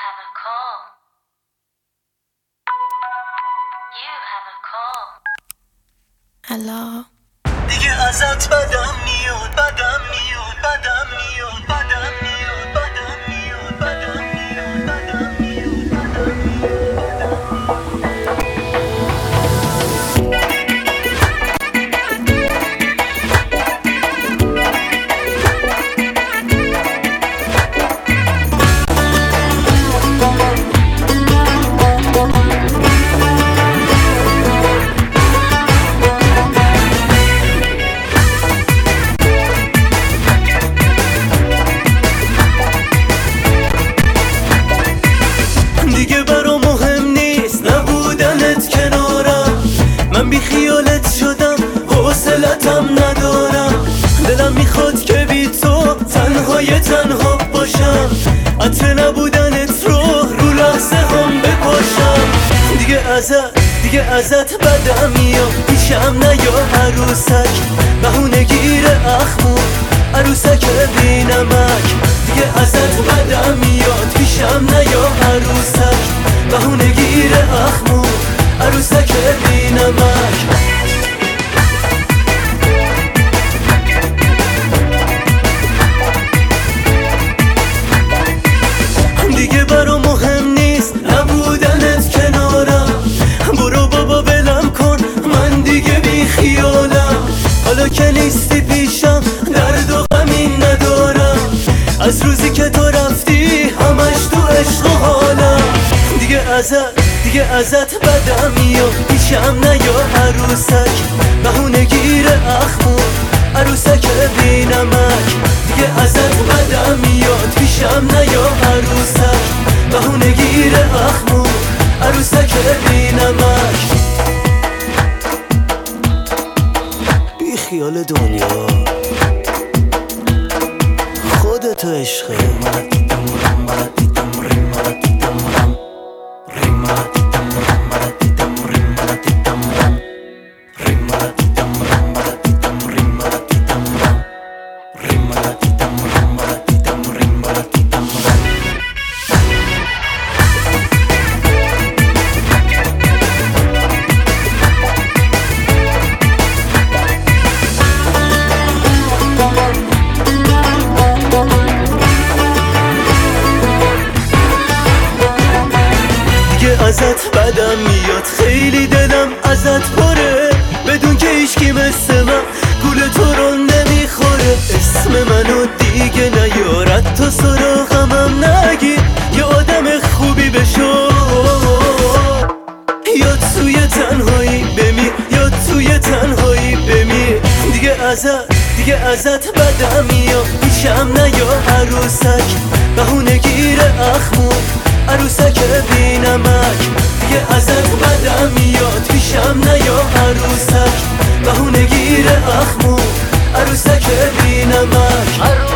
have a call. You have a call. الو دیگه ازت بدم میاد بدم میاد بدم میاد بدم میاد بدم میاد بدم میاد بدم میاد بدم دیگه برام مهم نیست نبودنت کنارم، من بی خیالت شدم حوصلتم ندارم. دلم میخواد که بی تو تنها باشم، عطر نبودنت رو لحظه هم بپاشم. دیگه ازت بدم میاد، پیشم نیا عروسک، بهونه گیر اخمو عروسک بی نمک. دیگه ازت بدم میاد، پیشم نیا عروسک، بهونه گیر اخمو عروسک بی نمک. دیگه برام مهم نیست نبودنت کنارم، برو بابا بلم کن من دیگه بی خیالم. حالا که نیستی پیشم درد و غمی ندارم، از روزی که تو رفتی همش تو عشق و حالم. دیگه ازت بدم میاد، پیشم نیا عروسک، بهونه گیر اخمو عروسک بی نمک. دیگه ازت بدم میاد، پیشم نیا عروسک، بهونه گیر اخمو عروسک بی نمک. بی خیال دنیا خودتو عشقه. ازت بدم میاد، خیلی دلم ازت پره، بدون که هیچکی مثل من گول تو رو نمیخوره. اسم منو دیگه نیارد تو سراغمم نگیر، یه آدم خوبی بشو، یا توی تنهایی بمیر یا توی تنهایی بمیر. دیگه ازت بدم میاد، پیشم نیا عروسک، بهونه گیر اخمو عروسک بی نمک. دیگه ازت بدم میاد، پیشم نیا عروسک، بهونه گیر اخمو عروسک بی نمک.